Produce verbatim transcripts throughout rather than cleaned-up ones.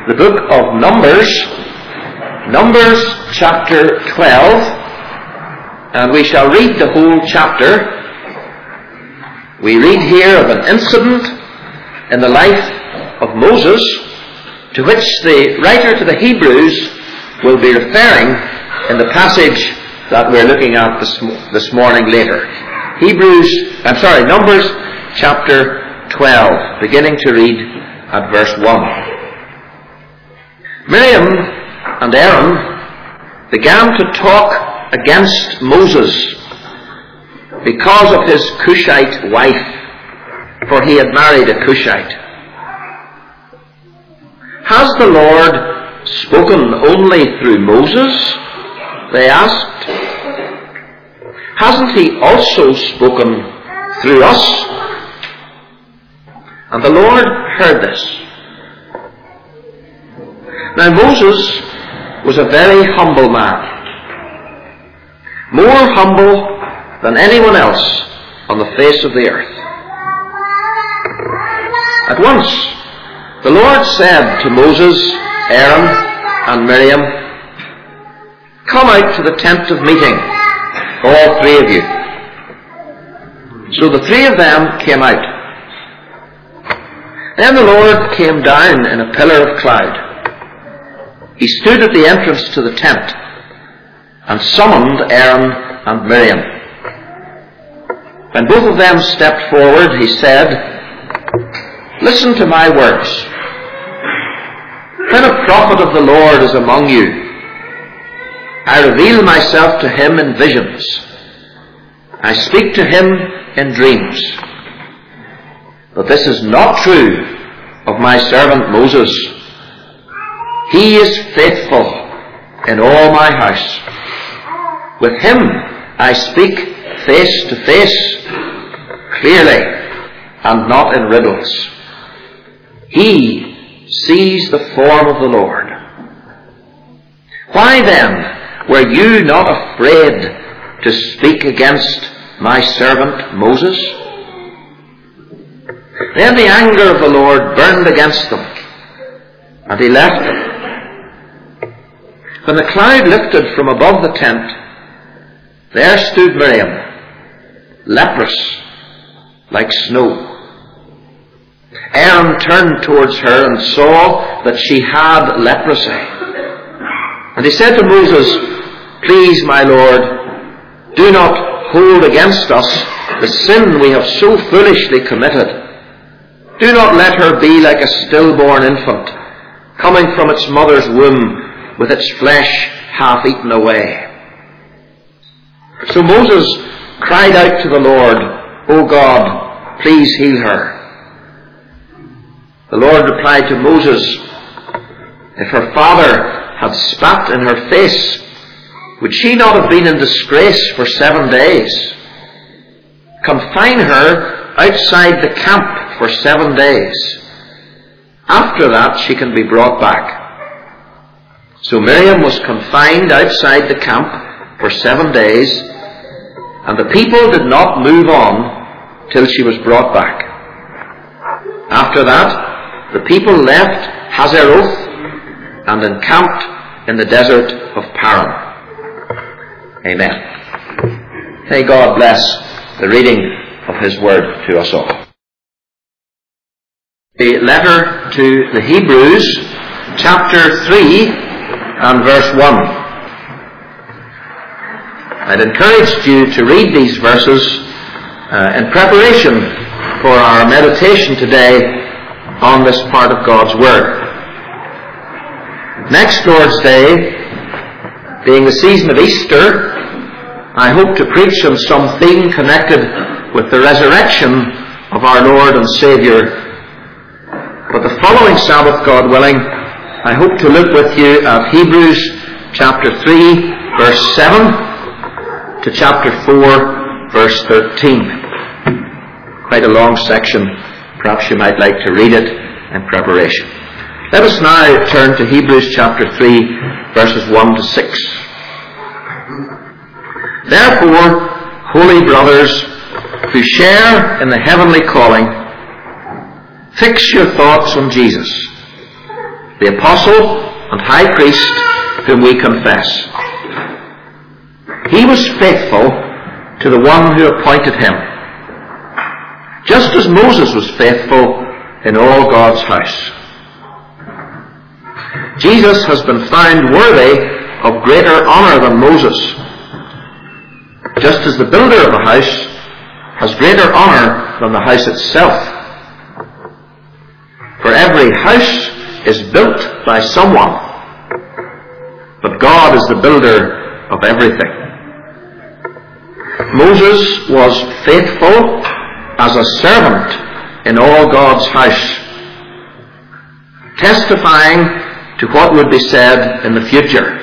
the book of Numbers, Numbers chapter twelve, and we shall read the whole chapter. We read here of an incident in the life of Moses, to which the writer to the Hebrews will be referring in the passage that we're looking at this, this morning later. Hebrews, I'm sorry, Numbers chapter twelve, beginning to read at verse one. Miriam and Aaron began to talk against Moses because of his Cushite wife, for he had married a Cushite. Has the Lord spoken only through Moses? They asked. Hasn't he also spoken through us? And the Lord heard this. Now Moses was a very humble man, more humble than anyone else on the face of the earth. At once, the Lord said to Moses, Aaron, and Miriam, "Come out to the tent of meeting, all three of you." So the three of them came out. Then the Lord came down in a pillar of cloud. He stood at the entrance to the tent and summoned Aaron and Miriam. When both of them stepped forward, he said, "Listen to my words. When a prophet of the Lord is among you, I reveal myself to him in visions. I speak to him in dreams. But this is not true of my servant Moses. He is faithful in all my house. With him I speak face to face, clearly, and not in riddles. He sees the form of the Lord. Why then were you not afraid to speak against my servant Moses?" Then the anger of the Lord burned against them, and he left them. When the cloud lifted from above the tent, there stood Miriam, leprous, like snow. Aaron turned towards her and saw that she had leprosy. And he said to Moses, "Please, my Lord, do not hold against us the sin we have so foolishly committed. Do not let her be like a stillborn infant, coming from its mother's womb with its flesh half eaten away." So Moses cried out to the Lord, "O God, please heal her." The Lord replied to Moses, "If her father had spat in her face, would she not have been in disgrace for seven days? Confine her outside the camp for seven days. After that she can be brought back." So Miriam was confined outside the camp for seven days, and the people did not move on till she was brought back. After that, the people left Hazeroth and encamped in the desert of Paran. Amen. May God bless the reading of his word to us all. The letter to the Hebrews, chapter three and verse one. I'd encouraged you to read these verses uh, in preparation for our meditation today on this part of God's Word. Next Lord's Day, being the season of Easter, I hope to preach on some theme connected with the resurrection of our Lord and Saviour. But the following Sabbath, God willing, I hope to look with you at Hebrews chapter three, verse seven, to chapter four, verse thirteen. Quite a long section. Perhaps you might like to read it in preparation. Let us now turn to Hebrews chapter three, verses one to six. "Therefore, holy brothers, who share in the heavenly calling, fix your thoughts on Jesus, the apostle and high priest whom we confess. He was faithful to the one who appointed him, just as Moses was faithful in all God's house. Jesus has been found worthy of greater honour than Moses, just as the builder of a house has greater honour than the house itself. For every house is built by someone, but God is the builder of everything. Moses was faithful as a servant in all God's house, testifying to what would be said in the future.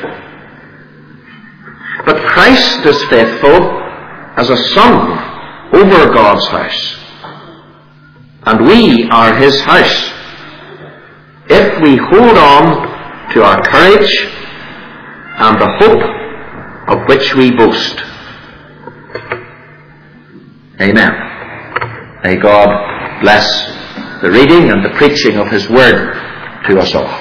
But Christ is faithful as a son over God's house, and we are his house if we hold on to our courage and the hope of which we boast. Amen. May God bless the reading and the preaching of his word to us all.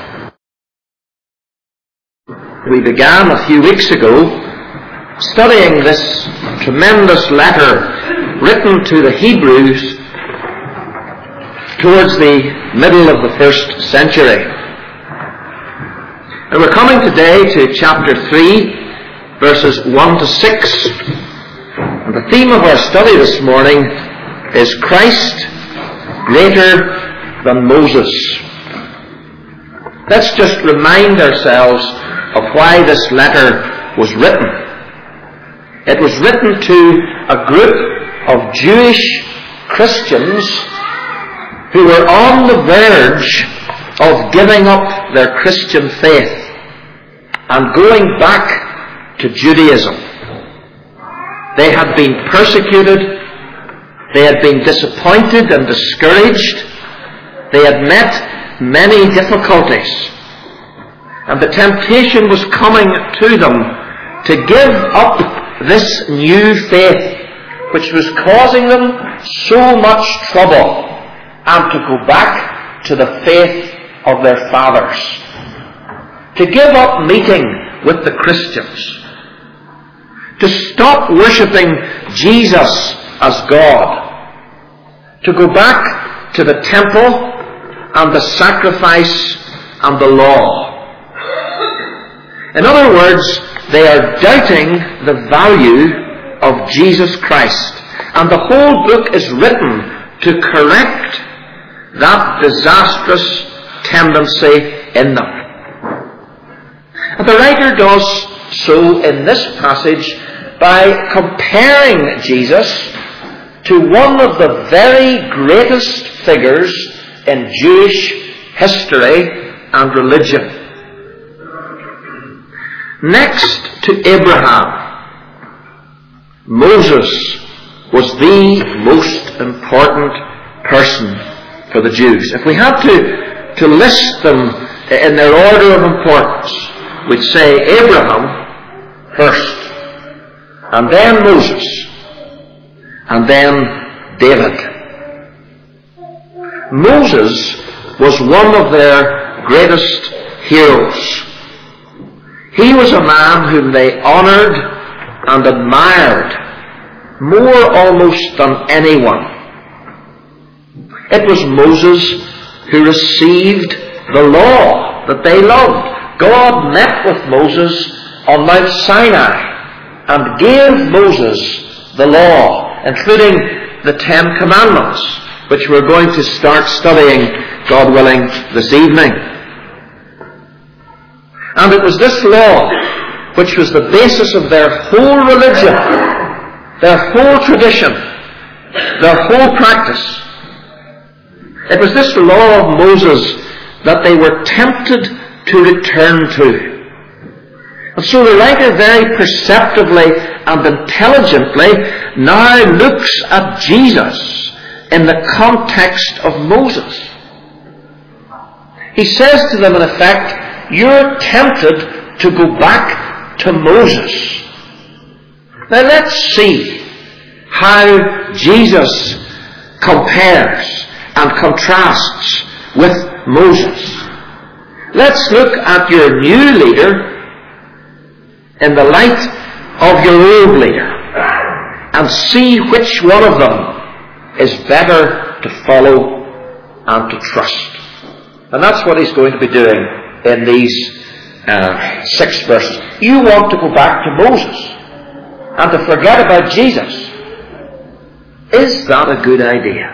We began a few weeks ago studying this tremendous letter written to the Hebrews towards the middle of the first century. And we're coming today to chapter three, verses one to six. And the theme of our study this morning is Christ greater than Moses. Let's just remind ourselves of why this letter was written. It was written to a group of Jewish Christians who were on the verge of giving up their Christian faith and going back to Judaism. They had been persecuted, they had been disappointed and discouraged, they had met many difficulties, and the temptation was coming to them to give up this new faith which was causing them so much trouble, and to go back to the faith of their fathers, to give up meeting with the Christians, to stop worshipping Jesus as God, to go back to the temple and the sacrifice and the law. In other words, they are doubting the value of Jesus Christ, and the whole book is written to correct that disastrous tendency in them. And the writer does so in this passage by comparing Jesus to one of the very greatest figures in Jewish history and religion. Next to Abraham, Moses was the most important person for the Jews. If we had to, to list them in their order of importance, we'd say Abraham first, and then Moses, and then David. Moses was one of their greatest heroes. He was a man whom they honoured and admired more almost than anyone. It was Moses who received the law that they loved. God met with Moses on Mount Sinai and gave Moses the law, including the Ten Commandments, which we're going to start studying, God willing, this evening. And it was this law which was the basis of their whole religion, their whole tradition, their whole practice. It was this law of Moses that they were tempted to return to. And so the writer very perceptively and intelligently now looks at Jesus in the context of Moses. He says to them in effect, you're tempted to go back to Moses. Now let's see how Jesus compares and contrasts with Moses. Let's look at your new leader in the light of your old leader and see which one of them is better to follow and to trust. And that's what he's going to be doing in these uh, six verses. You want to go back to Moses and to forget about Jesus. Is that a good idea?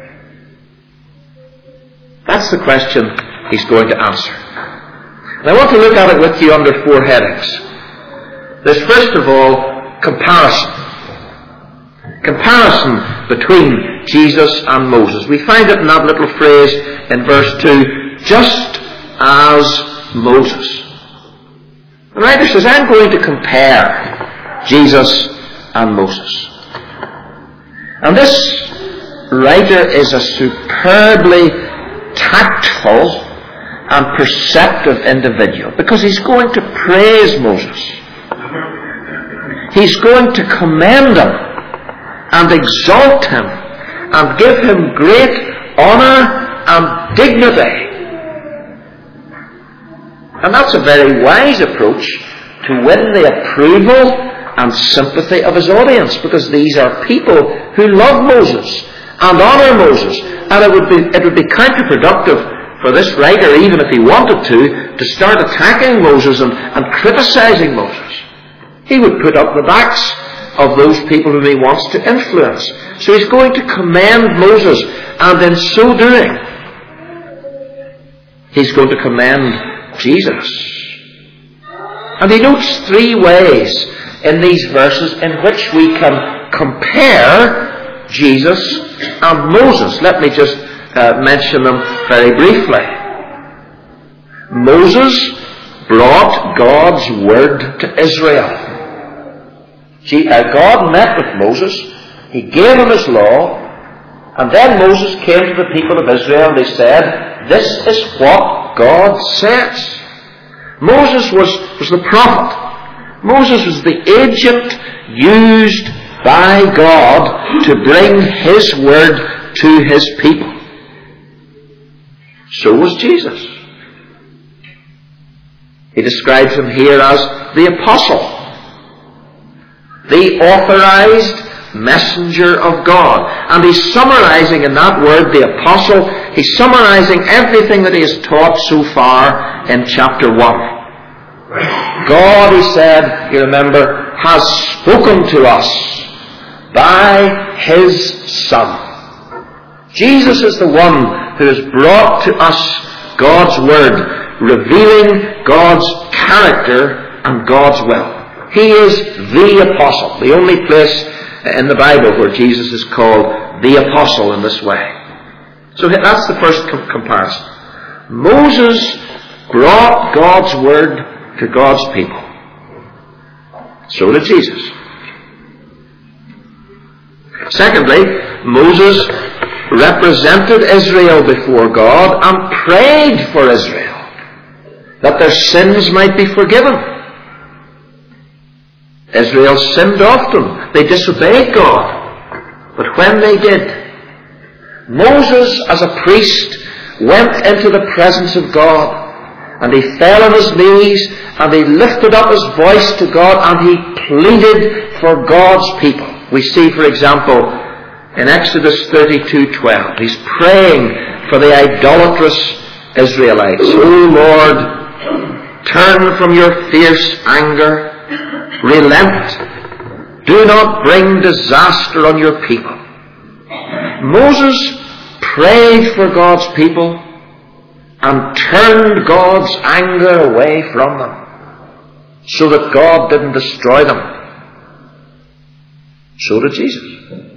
That's the question he's going to answer. And I want to look at it with you under four headings. There's first of all, comparison. Comparison between Jesus and Moses. We find it in that little phrase in verse two, just as Moses. The writer says, I'm going to compare Jesus and Moses. And this writer is a superbly tactful and perceptive individual, because he's going to praise Moses. He's going to commend him and exalt him and give him great honour and dignity. And that's a very wise approach to win the approval and sympathy of his audience, because these are people who love Moses and honour Moses. And it would be, it would be counterproductive for this writer, even if he wanted to, to start attacking Moses and, and criticising Moses. He would put up the backs of those people whom he wants to influence. So he's going to commend Moses, and in so doing, he's going to commend Jesus. And he notes three ways in these verses in which we can compare Jesus and Moses. Let me just uh, mention them very briefly. Moses brought God's word to Israel. God met with Moses, he gave him his law, and then Moses came to the people of Israel and they said, this is what God says. Moses was, was the prophet. Moses was the agent used by God to bring his word to his people. So was Jesus. He describes him here as the apostle, the authorized messenger of God. And he's summarizing in that word, the apostle, he's summarizing everything that he has taught so far in chapter one. God, he said, you remember, has spoken to us by his Son. Jesus is the one who has brought to us God's word, revealing God's character and God's will. He is the apostle, the only place in the Bible where Jesus is called the apostle in this way. So that's the first com- comparison. Moses brought God's word to God's people. So did Jesus. Secondly, Moses represented Israel before God and prayed for Israel, that their sins might be forgiven. Israel sinned often. They disobeyed God. But when they did, Moses, as a priest, went into the presence of God, and he fell on his knees, and he lifted up his voice to God, and he pleaded for God's people. We see, for example, in Exodus thirty-two twelve, he's praying for the idolatrous Israelites. O Lord, turn from your fierce anger, relent, do not bring disaster on your people. Moses prayed for God's people and turned God's anger away from them so that God didn't destroy them. So did Jesus.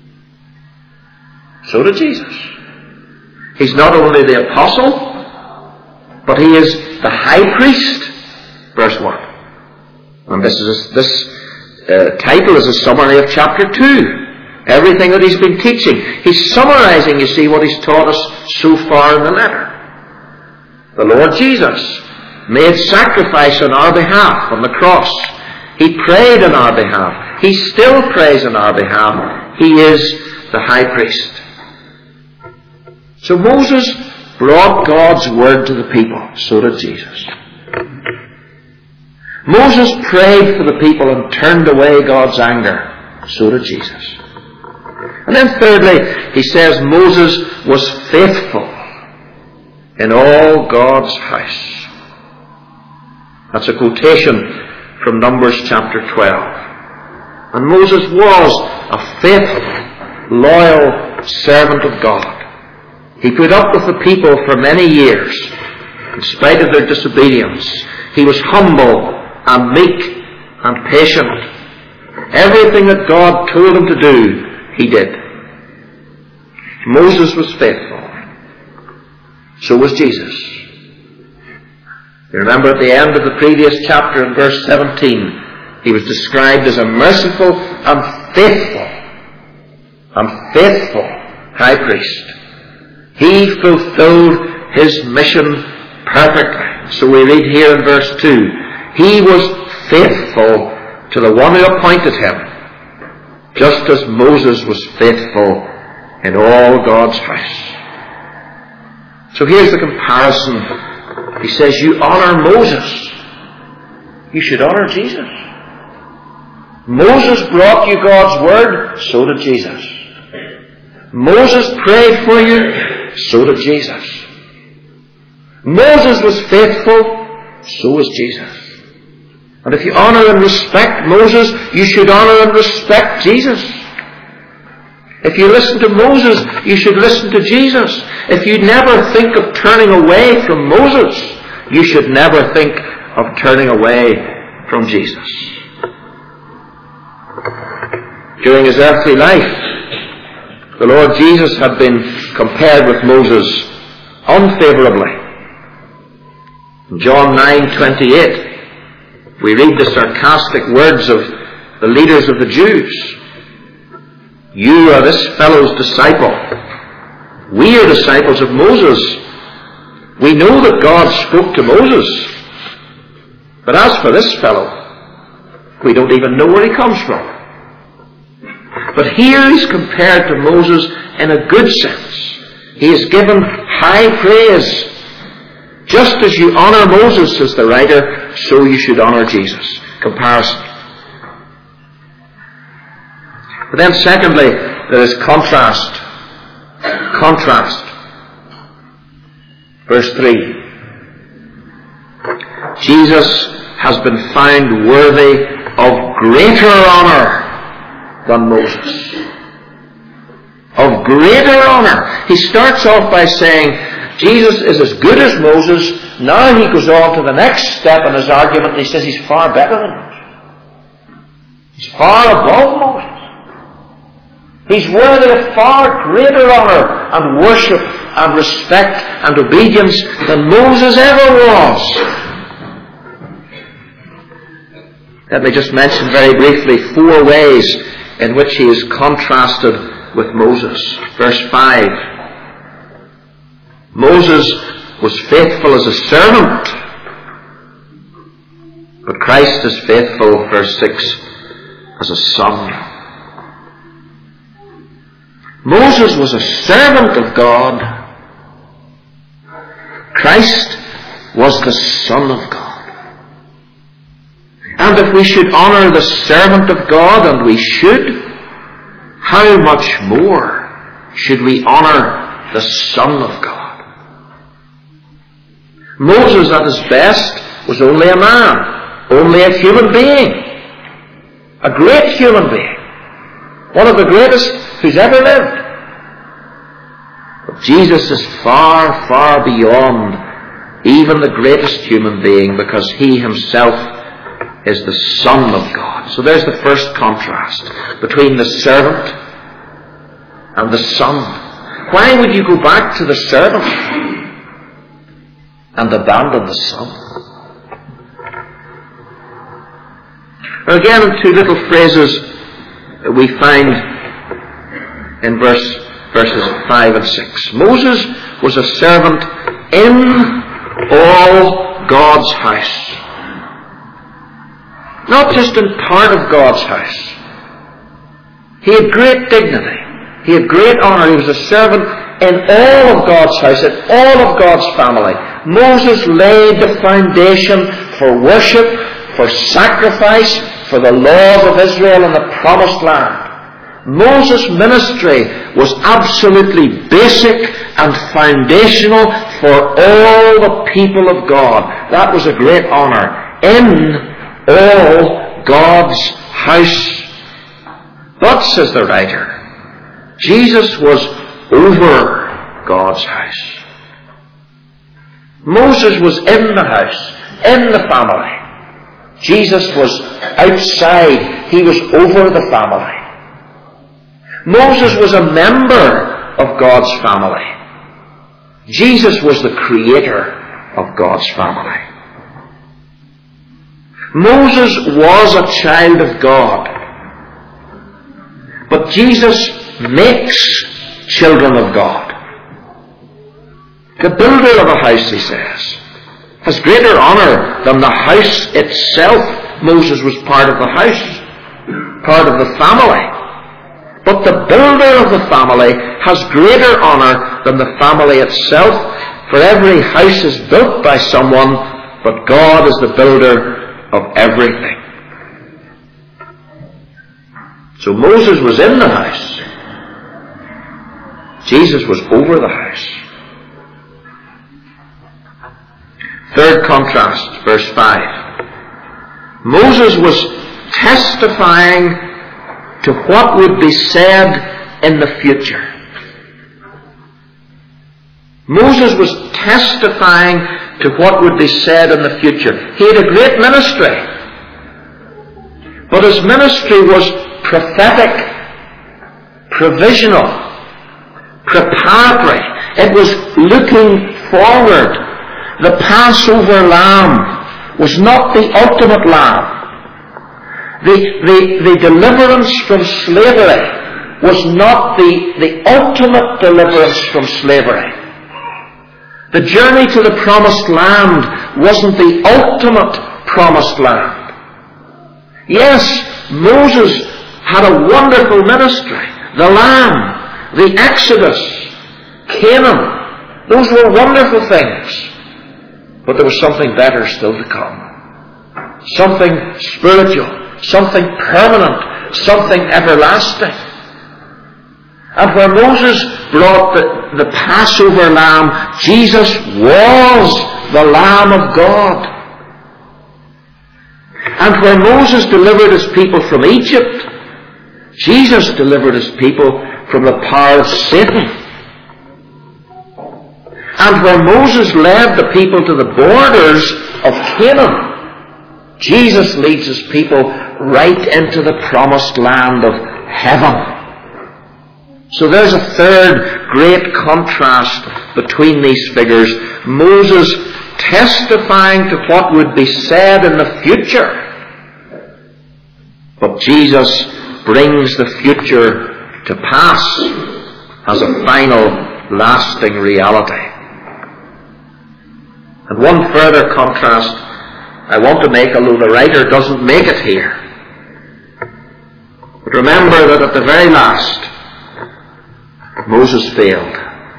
So did Jesus. He's not only the apostle, but he is the high priest. Verse one. And this is this uh, title is a summary of chapter two. Everything that he's been teaching. He's summarizing, you see, what he's taught us so far in the letter. The Lord Jesus made sacrifice on our behalf on the cross. He prayed on our behalf. He still prays on our behalf. He is the high priest. So Moses brought God's word to the people. So did Jesus. Moses prayed for the people and turned away God's anger. So did Jesus. And then thirdly, he says Moses was faithful in all God's house. That's a quotation from Numbers chapter twelve. And Moses was a faithful, loyal servant of God. He put up with the people for many years, in spite of their disobedience. He was humble and meek and patient. Everything that God told him to do, he did. Moses was faithful. So was Jesus. You remember at the end of the previous chapter in verse seventeen, he was described as a merciful and faithful and faithful high priest. He fulfilled his mission perfectly. So we read here in verse two, he was faithful to the one who appointed him, just as Moses was faithful in all God's house. So here's the comparison. He says, you honor Moses, you should honor Jesus. Moses brought you God's word, so did Jesus. Moses prayed for you, so did Jesus. Moses was faithful, so was Jesus. And if you honor and respect Moses, you should honor and respect Jesus. If you listen to Moses, you should listen to Jesus. If you never think of turning away from Moses, you should never think of turning away from Jesus. During his earthly life, the Lord Jesus had been compared with Moses unfavorably. In John nine twenty-eight, we read the sarcastic words of the leaders of the Jews. You are this fellow's disciple. We are disciples of Moses. We know that God spoke to Moses. But as for this fellow, we don't even know where he comes from. But here he's compared to Moses in a good sense. He is given high praise. Just as you honor Moses, says the writer, so you should honor Jesus. Comparison. But then secondly, there is contrast. Contrast. Verse three. Jesus has been found worthy of greater honor than Moses. Of greater honor. He starts off by saying, Jesus is as good as Moses. Now he goes on to the next step in his argument and he says he's far better than Moses. He's far above Moses. He's worthy of far greater honor and worship and respect and obedience than Moses ever was. Let me just mention very briefly four ways in which he is contrasted with Moses. Verse five. Moses was faithful as a servant, but Christ is faithful, verse six, as a son. Moses was a servant of God. Christ was the Son of God. And if we should honor the servant of God, and we should, how much more should we honor the Son of God? Moses at his best was only a man, only a human being, a great human being, one of the greatest who's ever lived. But Jesus is far, far beyond even the greatest human being, because he himself is the Son of God. So there's the first contrast between the servant and the Son. Why would you go back to the servant and abandon the Son? Again, in two little phrases we find in verse, verses five and six. Moses was a servant in all God's house. Not just in part of God's house. He had great dignity. He had great honor. He was a servant in all of God's house, in all of God's family. Moses laid the foundation for worship, for sacrifice, for the laws of Israel and the promised land. Moses' ministry was absolutely basic and foundational for all the people of God. That was a great honour in all God's house. But, says the writer, Jesus was over God's house. Moses was in the house, in the family. Jesus was outside. He was over the family. Moses was a member of God's family. Jesus was the creator of God's family. Moses was a child of God. But Jesus makes children of God. The builder of a house, he says, has greater honour than the house itself. Moses was part of the house, part of the family. But the builder of the family has greater honour than the family itself, for every house is built by someone, but God is the builder of everything. So Moses was in the house. Jesus was over the house. Third contrast, verse five. Moses was testifying to what would be said in the future. Moses was testifying to what would be said in the future. He had a great ministry. But his ministry was prophetic, provisional, preparatory. It was looking forward. The Passover lamb was not the ultimate lamb. The, the, the deliverance from slavery was not the, the ultimate deliverance from slavery. The journey to the promised land wasn't the ultimate promised land. Yes, Moses had a wonderful ministry. The Lamb, the Exodus, Canaan, those were wonderful things. But there was something better still to come. Something spiritual, something permanent, something everlasting. And where Moses brought the, the Passover lamb, Jesus was the Lamb of God. And where Moses delivered his people from Egypt, Jesus delivered his people from the power of Satan. And where Moses led the people to the borders of Canaan, Jesus leads his people right into the promised land of heaven. So there's a third great contrast between these figures. Moses testifying to what would be said in the future. But Jesus brings the future to pass as a final, lasting reality. And one further contrast I want to make, although the writer doesn't make it here. But remember that at the very last, Moses failed.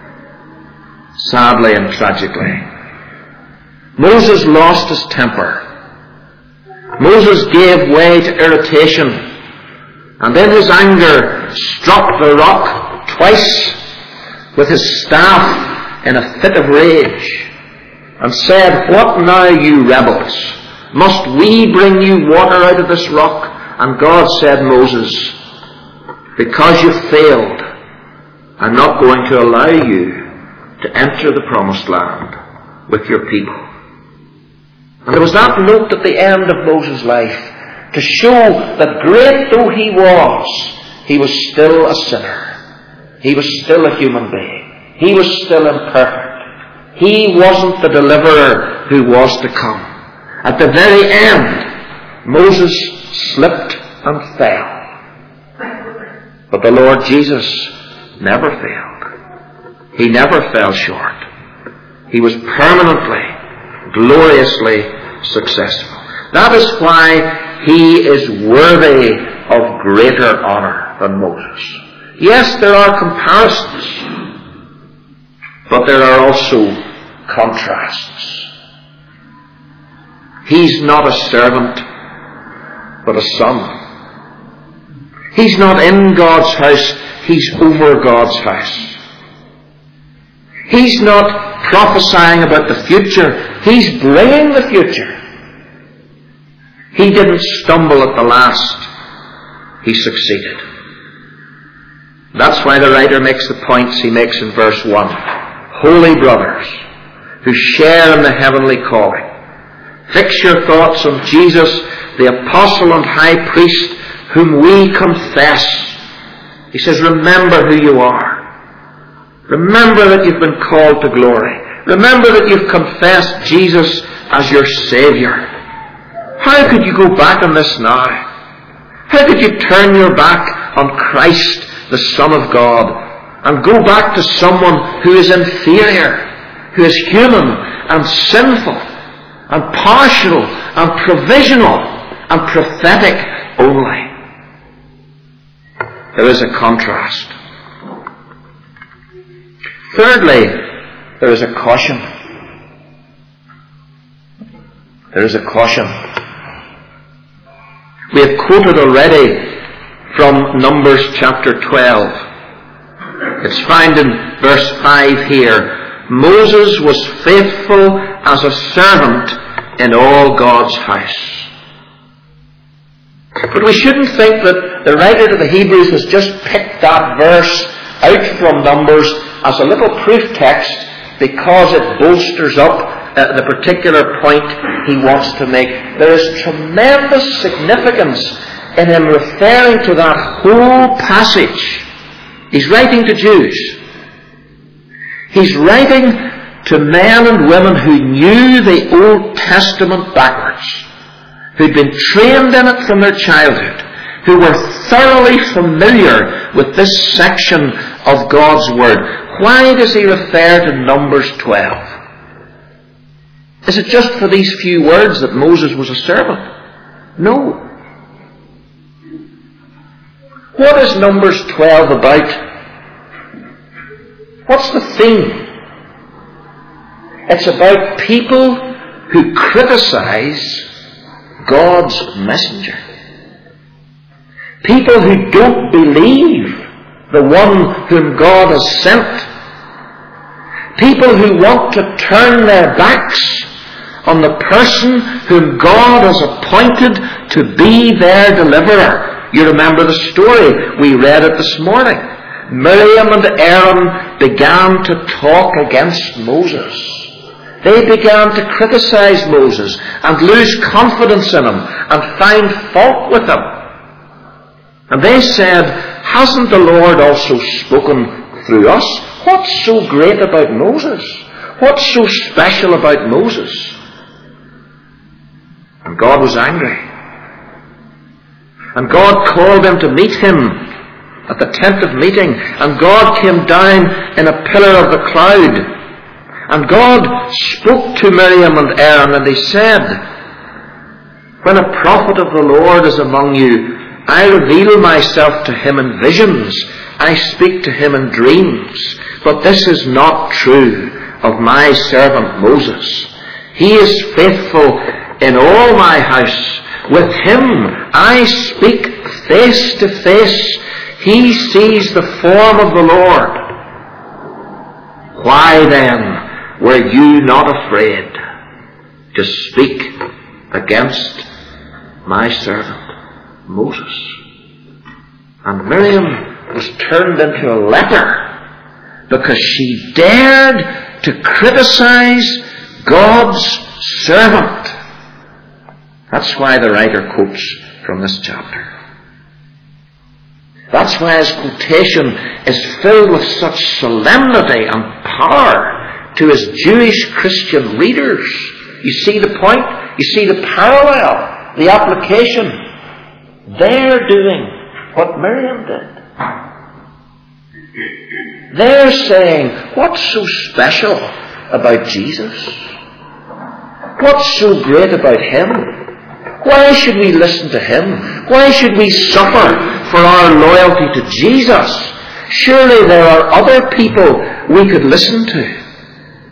Sadly and tragically. Moses lost his temper. Moses gave way to irritation, and in his anger struck the rock twice with his staff in a fit of rage, and said, "What now, you rebels? Must we bring you water out of this rock?" And God said, "Moses, because you failed, I'm not going to allow you to enter the promised land with your people." And there was that note at the end of Moses' life to show that great though he was, he was still a sinner. He was still a human being. He was still imperfect. He wasn't the deliverer who was to come. At the very end, Moses slipped and fell. But the Lord Jesus never failed. He never fell short. He was permanently, gloriously successful. That is why he is worthy of greater honour than Moses. Yes, there are comparisons. But there are also contrasts. He's not a servant, but a son. He's not in God's house, he's over God's house. He's not prophesying about the future, he's bringing the future. He didn't stumble at the last, he succeeded. That's why the writer makes the points he makes in verse one. Holy brothers, who share in the heavenly calling, fix your thoughts on Jesus, the apostle and high priest, whom we confess. He says, remember who you are. Remember that you've been called to glory. Remember that you've confessed Jesus as your Saviour. How could you go back on this now? How could you turn your back on Christ, the Son of God, and go back to someone who is inferior, who is human and sinful and partial and provisional and prophetic only? There is a contrast. Thirdly, there is a caution. There is a caution. We have quoted already from Numbers chapter twelve. It's found in verse five here. Moses was faithful as a servant in all God's house. But we shouldn't think that the writer to the Hebrews has just picked that verse out from Numbers as a little proof text because it bolsters up uh, the particular point he wants to make. There is tremendous significance in him referring to that whole passage. He's writing to Jews. He's writing to men and women who knew the Old Testament backwards, who'd been trained in it from their childhood, who were thoroughly familiar with this section of God's Word. Why does he refer to Numbers twelve? Is it just for these few words that Moses was a servant? No. What is Numbers twelve about? What's the theme? It's about people who criticize God's messenger. People who don't believe the one whom God has sent. People who want to turn their backs on the person whom God has appointed to be their deliverer. You remember the story. We read it this morning. Miriam and Aaron began to talk against Moses. They began to criticize Moses and lose confidence in him and find fault with him. And they said, hasn't the Lord also spoken through us? What's so great about Moses? What's so special about Moses? And God was angry. And God called them to meet him at the tent of meeting. And God came down in a pillar of the cloud. And God spoke to Miriam and Aaron, and he said, when a prophet of the Lord is among you, I reveal myself to him in visions. I speak to him in dreams. But this is not true of my servant Moses. He is faithful in all my house. With him I speak face to face. He sees the form of the Lord. Why then were you not afraid to speak against my servant Moses? And Miriam was turned into a leper because she dared to criticize God's servant. That's why the writer quotes from this chapter. That's why his quotation is filled with such solemnity and power to his Jewish Christian readers. You see the point? You see the parallel, the application. They're doing what Miriam did. They're saying, what's so special about Jesus? What's so great about him? Why should we listen to him? Why should we suffer for our loyalty to Jesus? Surely there are other people we could listen to.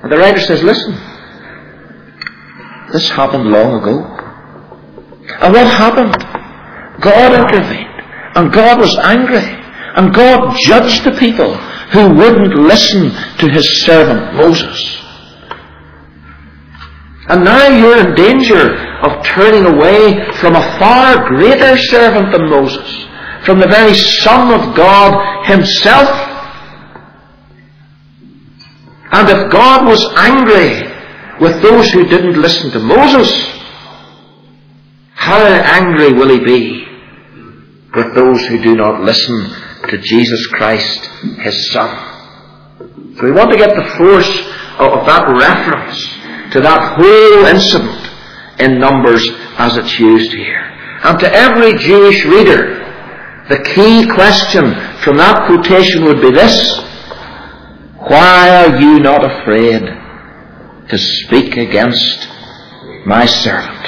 And the writer says, listen, this happened long ago. And what happened? God intervened. And God was angry. And God judged the people who wouldn't listen to his servant Moses. And now you're in danger of turning away from a far greater servant than Moses, from the very Son of God himself. And if God was angry with those who didn't listen to Moses, how angry will he be with those who do not listen to Jesus Christ, his Son? So we want to get the force of that reference to that whole incident in Numbers as it's used here. And to every Jewish reader, the key question from that quotation would be this: why are you not afraid to speak against my servant?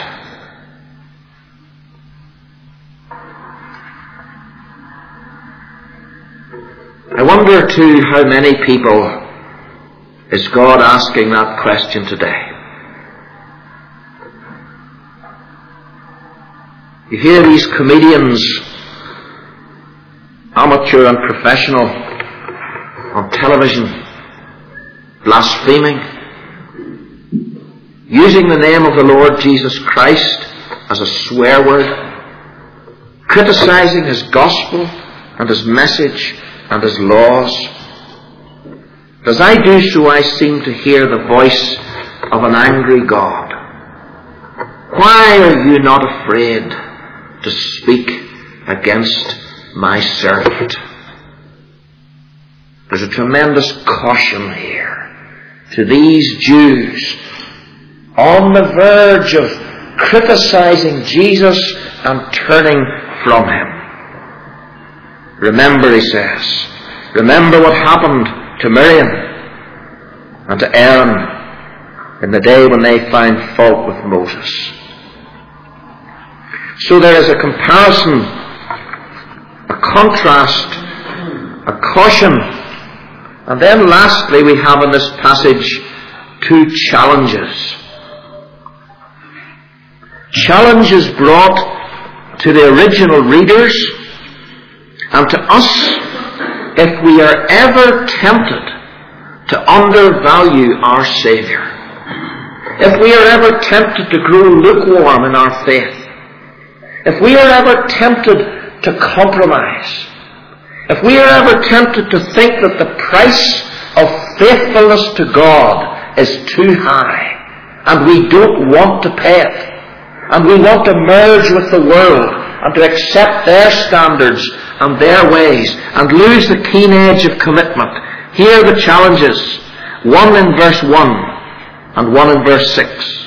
I wonder too how many people is God asking that question today. You hear these comedians, amateur and professional, on television, blaspheming, using the name of the Lord Jesus Christ as a swear word, criticizing his gospel and his message and his laws. As I do so, I seem to hear the voice of an angry God. Why are you not afraid to speak against my servant? There's a tremendous caution here to these Jews on the verge of criticizing Jesus and turning from him. Remember, he says, remember what happened to Miriam and to Aaron in the day when they found fault with Moses. So there is a comparison, a contrast, a caution, and then lastly we have in this passage two challenges. Challenges brought to the original readers and to us if we are ever tempted to undervalue our Saviour. If we are ever tempted to grow lukewarm in our faith. If we are ever tempted to compromise. If we are ever tempted to think that the price of faithfulness to God is too high and we don't want to pay it, and we want to merge with the world and to accept their standards and their ways and lose the keen edge of commitment, here are the challenges. One in verse one and one in verse six.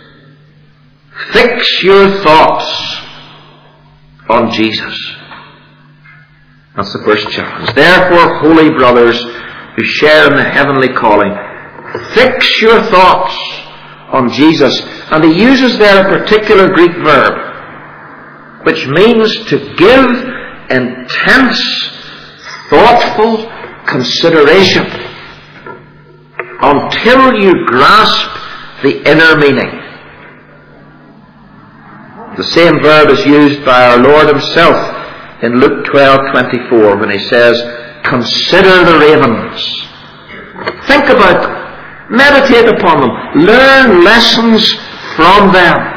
Fix your thoughts on Jesus. That's the first challenge. Therefore, holy brothers who share in the heavenly calling, fix your thoughts on Jesus. And he uses there a particular Greek verb, which means to give intense, thoughtful consideration until you grasp the inner meaning. The same verb is used by our Lord himself in Luke twelve twenty-four when he says, consider the ravens. Think about them. Meditate upon them. Learn lessons from them.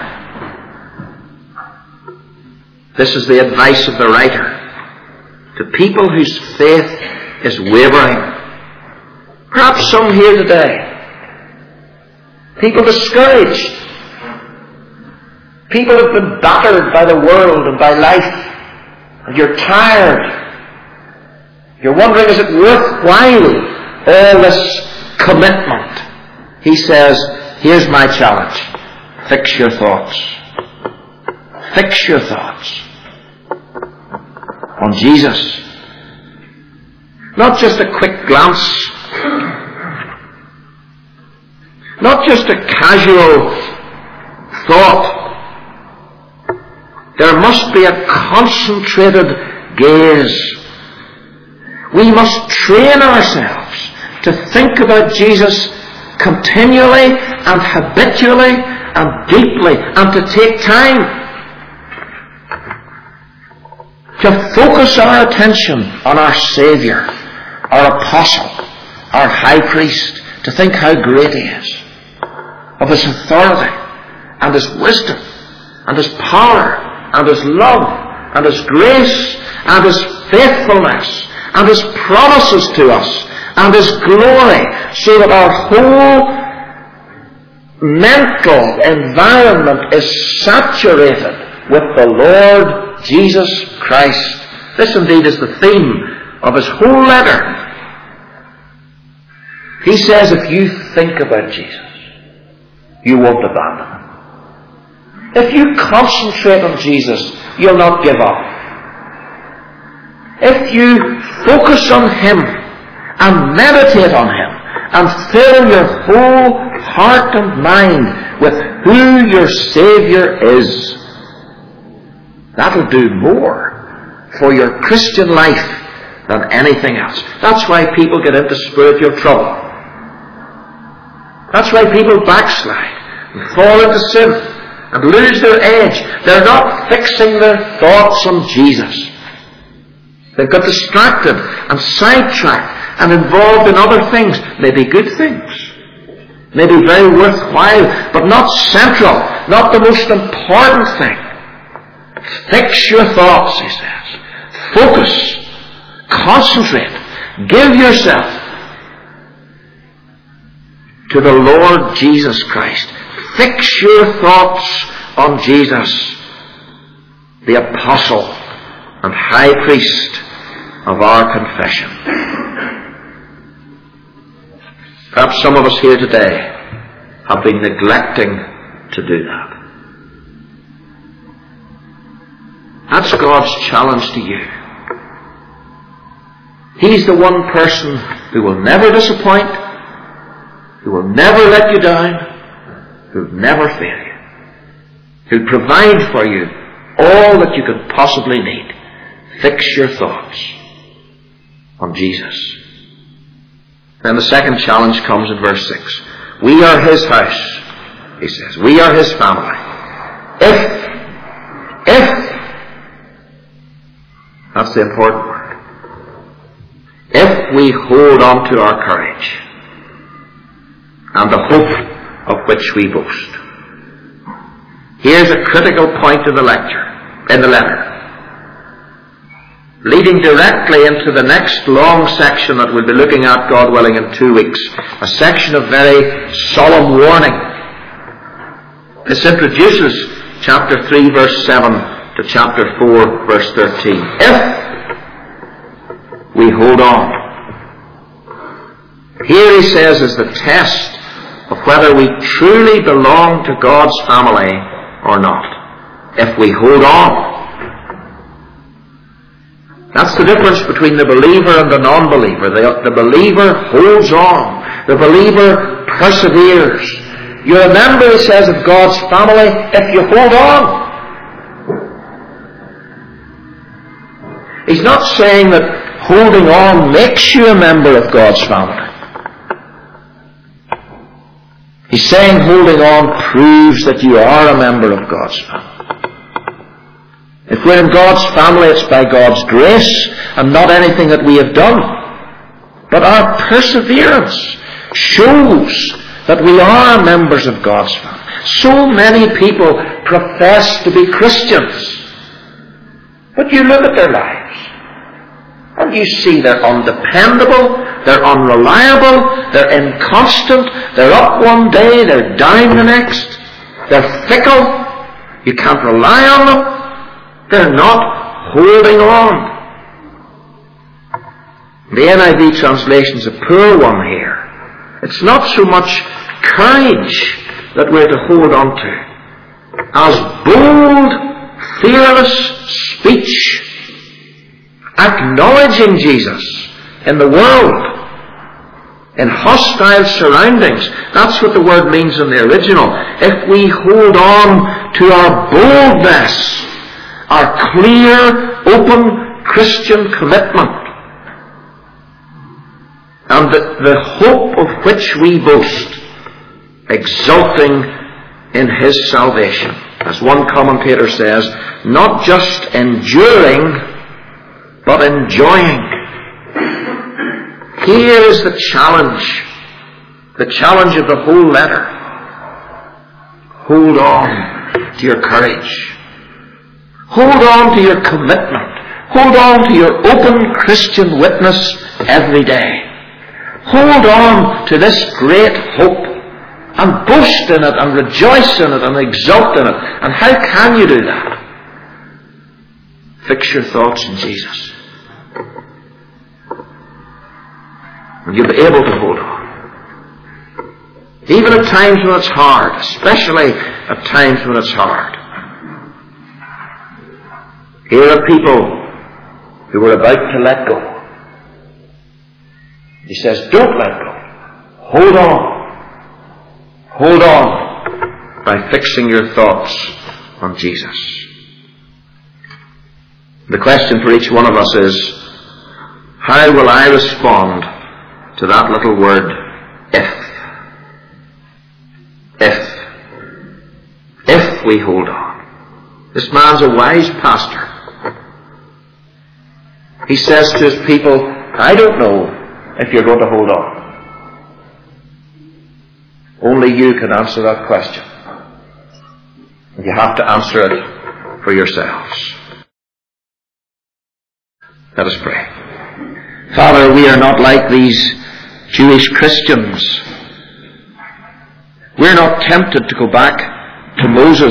This is the advice of the writer to people whose faith is wavering. Perhaps some here today. People discouraged. People have been battered by the world and by life. And you're tired. You're wondering, is it worthwhile all this commitment? He says, here's my challenge. Fix your thoughts. Fix your thoughts on Jesus. Not just a quick glance. Not just a casual thought. There must be a concentrated gaze. We must train ourselves to think about Jesus continually and habitually and deeply, and to take time to focus our attention on our Saviour, our Apostle, our High Priest, to think how great He is, of His authority and His wisdom and His power and His love and His grace and His faithfulness and His promises to us and His glory, so that our whole mental environment is saturated with the Lord Jesus Christ. This indeed is the theme of his whole letter. He says if you think about Jesus, you won't abandon Him. If you concentrate on Jesus, you'll not give up. If you focus on Him and meditate on Him and fill your whole heart and mind with who your Saviour is, that'll do more for your Christian life than anything else. That's why people get into spiritual trouble. That's why people backslide and fall into sin and lose their edge. They're not fixing their thoughts on Jesus. They've got distracted and sidetracked and involved in other things. Maybe good things. Maybe very worthwhile, but not central, not the most important thing. Fix your thoughts, he says. Focus. Concentrate. Give yourself to the Lord Jesus Christ. Fix your thoughts on Jesus, the Apostle and High Priest of our confession. Perhaps some of us here today have been neglecting to do that. That's God's challenge to you. He's the one person who will never disappoint, who will never let you down, who will never fail you, who will provide for you all that you could possibly need. Fix your thoughts on Jesus. Then the second challenge comes in verse six. We are His house, he says. We are His family. If, if, that's the important word. If we hold on to our courage and the hope of which we boast. Here's a critical point in the lecture, in the letter, leading directly into the next long section that we'll be looking at, God willing, in two weeks. A section of very solemn warning. This introduces chapter three, verse seven to chapter four, verse thirteen. If we hold on. Here he says is the test of whether we truly belong to God's family or not. If we hold on. That's the difference between the believer and the non-believer. The, the believer holds on. The believer perseveres. You're a member, he says, of God's family if you hold on. He's not saying that holding on makes you a member of God's family. He's saying holding on proves that you are a member of God's family. If we're in God's family, it's by God's grace and not anything that we have done. But our perseverance shows that we are members of God's family. So many people profess to be Christians. But you look at their lives and you see they're undependable, they're unreliable, they're inconstant, they're up one day, they're down the next, they're fickle, you can't rely on them, they're not holding on. The N I V translation is a poor one here. It's not so much courage that we're to hold on to, as bold, fearless speech, acknowledging Jesus in the world, in hostile surroundings. That's what the word means in the original. If we hold on to our boldness, our clear, open Christian commitment, and the, the hope of which we boast, exulting in his salvation. As one commentator says, not just enduring, but enjoying. Here is the challenge, the challenge of the whole letter. Hold on to your courage. Hold on to your commitment. Hold on to your open Christian witness every day. Hold on to this great hope and boast in it and rejoice in it and exult in it. And how can you do that? Fix your thoughts in Jesus. And you'll be able to hold on. Even at times when it's hard, especially at times when it's hard. Here are people who were about to let go. He says, don't let go. Hold on. Hold on by fixing your thoughts on Jesus. The question for each one of us is, how will I respond to that little word, if? If. If we hold on. This man's a wise pastor. He says to his people, I don't know if you're going to hold on. Only you can answer that question. And you have to answer it for yourselves. Let us pray. Father, we are not like these Jewish Christians. We're not tempted to go back to Moses.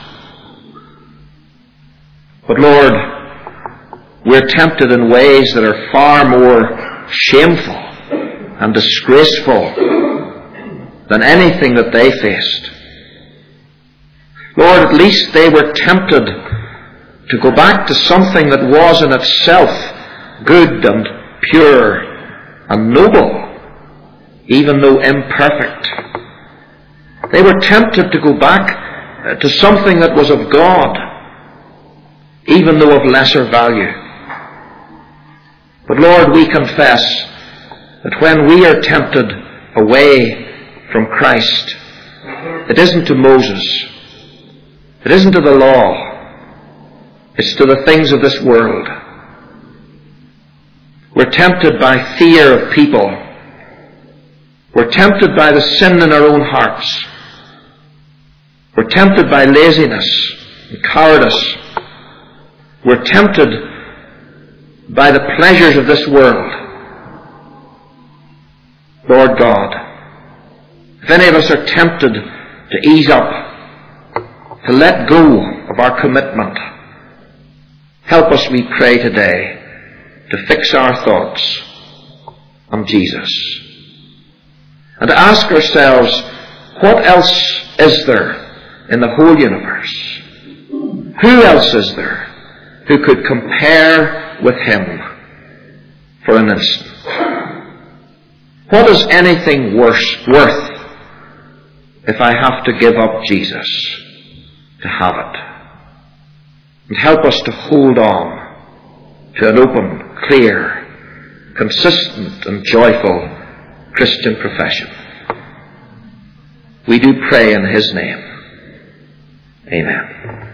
But Lord, we're tempted in ways that are far more shameful and disgraceful than anything that they faced. Lord, at least they were tempted to go back to something that was in itself good and pure and noble, even though imperfect. They were tempted to go back to something that was of God, even though of lesser value. But Lord, we confess that when we are tempted away from Christ, it isn't to Moses, it isn't to the law, it's to the things of this world. We're tempted by fear of people. We're tempted by the sin in our own hearts. We're tempted by laziness and cowardice. We're tempted by the pleasures of this world. Lord God, if any of us are tempted to ease up, to let go of our commitment, help us, we pray today, to fix our thoughts on Jesus. And to ask ourselves, what else is there in the whole universe? Who else is there who could compare with him for an instant? What is anything worse, worth if I have to give up Jesus to have it? And help us to hold on to an open, clear, consistent and joyful Christian profession. We do pray in his name. Amen.